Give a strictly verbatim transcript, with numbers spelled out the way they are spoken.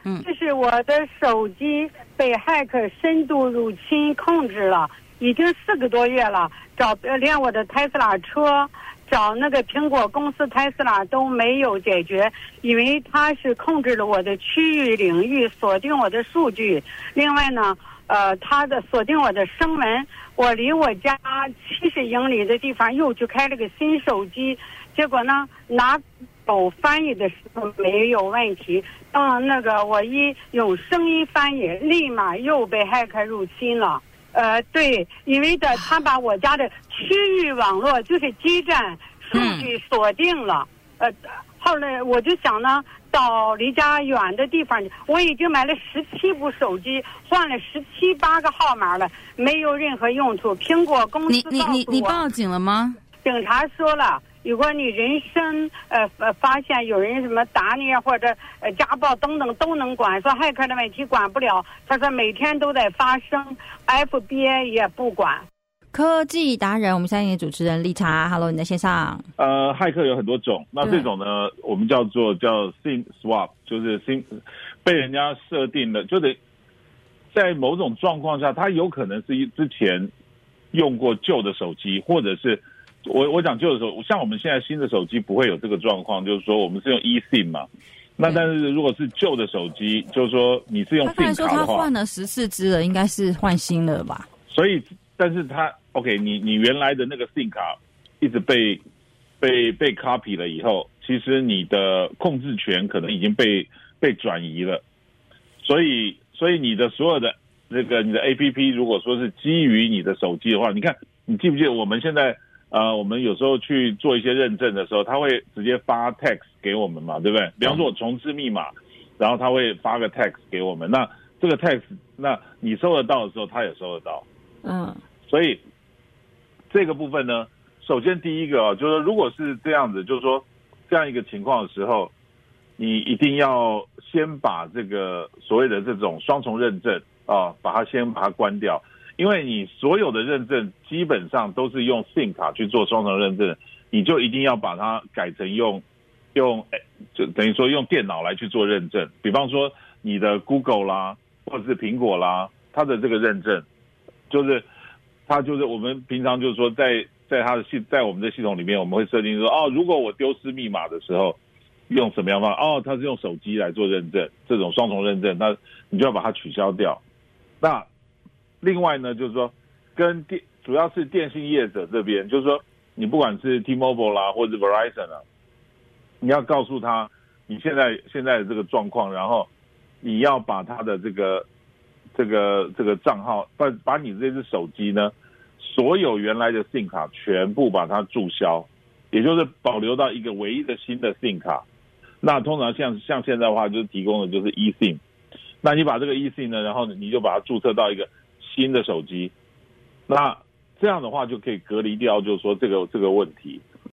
嗯， 就是我的手机被骇客深度入侵控制了，已经四个多月了，找连我的特斯拉车，找那个苹果公司特斯拉都没有解决，因为它是控制了我的区域领域，锁定我的数据。另外呢，呃，它的锁定我的声纹，我离我家七十英里的地方又去开了个新手机，结果呢，拿手翻译的时候没有问题，嗯，那个我一用声音翻译，立马又被骇客入侵了。呃，对，因为的他把我家的区域网络就是基站数据锁定了，嗯、呃，后来我就想呢，到离家远的地方，我已经买了十七部手机，换了十七八个号码了，没有任何用处。苹果公司你你你你报警了吗？ 警察说了，如果你人身呃呃发现有人什么打你或者呃家暴等等都能管，说骇客的问题管不了。他说每天都在发生 ，F B I 也不管。 科技达人，我们相信主持人丽茶 ，Hello， 你在线上。 呃，骇客有很多种，那这种呢，我们叫做叫 SIM swap， 就是 SIM 被人家设定的，就得在某种状况下，他有可能是之前用过旧的手机，或者是。我我讲旧的时候，像我们现在新的手机不会有这个状况，就是说我们是用 eSIM 嘛。那但是如果是旧的手机，就是说你是用 SIM 卡的话，他说他换了十四支了，应该是换新了吧？ 所以，但是他 OK， 你你原来的那个 SIM 卡一直被被被 copy 了以后，其实你的控制权可能已经被被转移了。所以，所以你的所有的那个你的 A P P， 如果说是基于你的手机的话，你看，你记不记得我们现在？呃，我们有时候去做一些认证的时候，他会直接发 text 给我们嘛，对不对？比方说我重置密码，然后他会发个 text 给我们。那这个 text， 那你收得到的时候，他也收得到。 嗯， 所以这个部分呢，首先第一个啊，就是说如果是这样子，就是说这样一个情况的时候，你一定要先把这个所谓的这种双重认证啊，把它先把它关掉。因为你所有的认证基本上都是用 SIM 卡去做双重认证，你就一定要把它改成用用就等于说用电脑来去做认证。比方说你的 Google 啦，或者是苹果啦，它的这个认证，就是它就是我们平常就是说在在它的系在我们的系统里面，我们会设定说哦，如果我丢失密码的时候用什么样的方法？哦，它是用手机来做认证，这种双重认证，那你就要把它取消掉。那另外呢，就是说，跟电主要是电信业者这边，就是说，你不管是 T-Mobile 啦，或者是 Verizon 啦，你要告诉他你现在现在的这个状况，然后你要把他的这个这个这个账号，把把你这只手机呢，所有原来的 SIM 卡全部把它注销，也就是保留到一个唯一的新的 SIM 卡。那通常像像现在的话，就是提供的就是 eSIM。那你把这个 eSIM 呢，然后你就把它注册到一个新的手机，那这样的话就可以隔离掉，就是说这个这个问题。